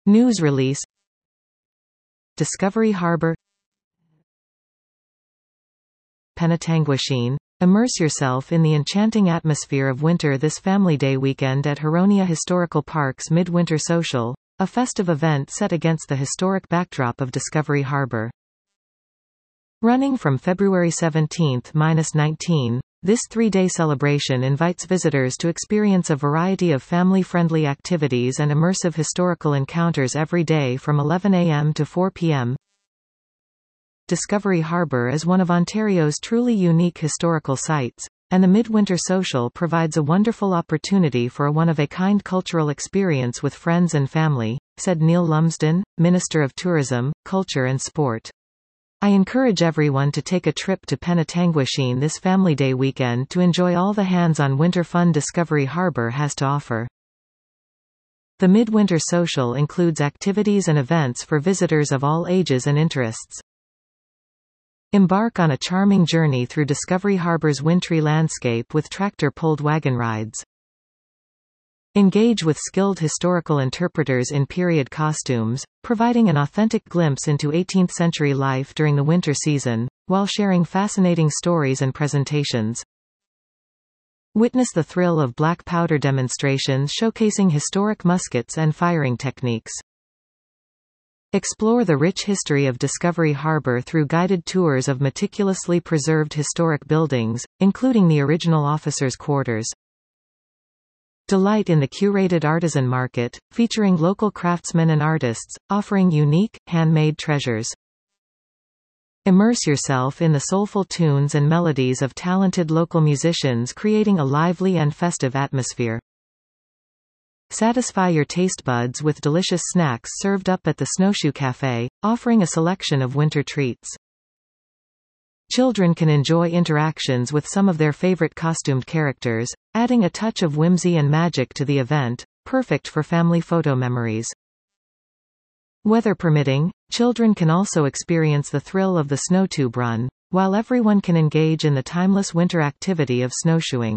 News release. Discovery Harbour, Penetanguishene. Immerse yourself in the enchanting atmosphere of winter this Family Day weekend at Huronia Historical Park's Midwinter Social, a festive event set against the historic backdrop of Discovery Harbour. Running from February 17–19, this three-day celebration invites visitors to experience a variety of family-friendly activities and immersive historical encounters every day from 11 a.m. to 4 p.m. Discovery Harbour is one of Ontario's truly unique historical sites, and the Midwinter Social provides a wonderful opportunity for a one-of-a-kind cultural experience with friends and family, said Neil Lumsden, Minister of Tourism, Culture and Sport. I encourage everyone to take a trip to Penetanguishene this Family Day weekend to enjoy all the hands-on winter fun Discovery Harbour has to offer. The Midwinter Social includes activities and events for visitors of all ages and interests. Embark on a charming journey through Discovery Harbour's wintry landscape with tractor-pulled wagon rides. Engage with skilled historical interpreters in period costumes, providing an authentic glimpse into 18th-century life during the winter season, while sharing fascinating stories and presentations. Witness the thrill of black powder demonstrations showcasing historic muskets and firing techniques. Explore the rich history of Discovery Harbour through guided tours of meticulously preserved historic buildings, including the original officers' quarters. Delight in the curated artisan market, featuring local craftsmen and artists, offering unique, handmade treasures. Immerse yourself in the soulful tunes and melodies of talented local musicians creating a lively and festive atmosphere. Satisfy your taste buds with delicious snacks served up at the Snowshoe Café, offering a selection of winter treats. Children can enjoy interactions with some of their favorite costumed characters, adding a touch of whimsy and magic to the event, perfect for family photo memories. Weather permitting, children can also experience the thrill of the snowtube run, while everyone can engage in the timeless winter activity of snowshoeing.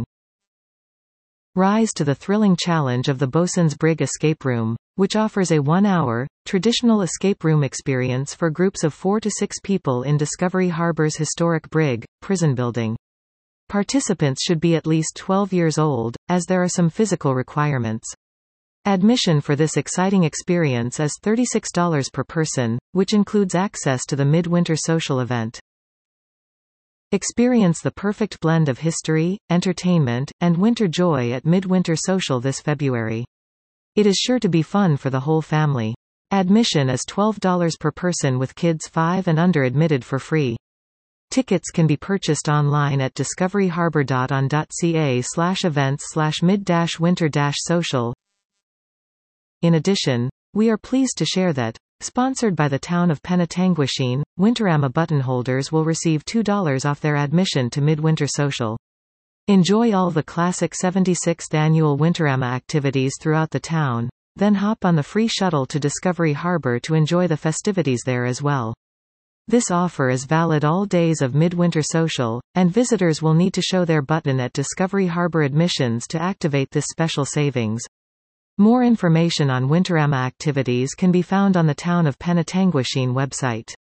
Rise to the thrilling challenge of the Bosun's Brig Escape Room, which offers a 1-hour, traditional escape room experience for groups of 4 to 6 people in Discovery Harbour's historic brig, prison building. Participants should be at least 12 years old, as there are some physical requirements. Admission for this exciting experience is $36 per person, which includes access to the Midwinter Social event. Experience the perfect blend of history, entertainment, and winter joy at Midwinter Social this February. It is sure to be fun for the whole family. Admission is $12 per person with kids 5 and under admitted for free. Tickets can be purchased online at discoveryharbour.on.ca/events/mid-winter-social. In addition, we are pleased to share that, sponsored by the town of Penetanguishene, Winterama buttonholders will receive $2 off their admission to Midwinter Social. Enjoy all the classic 76th annual Winterama activities throughout the town, then hop on the free shuttle to Discovery Harbour to enjoy the festivities there as well. This offer is valid all days of Midwinter Social, and visitors will need to show their button at Discovery Harbour admissions to activate this special savings. More information on Winterama activities can be found on the Town of Penetanguishene website.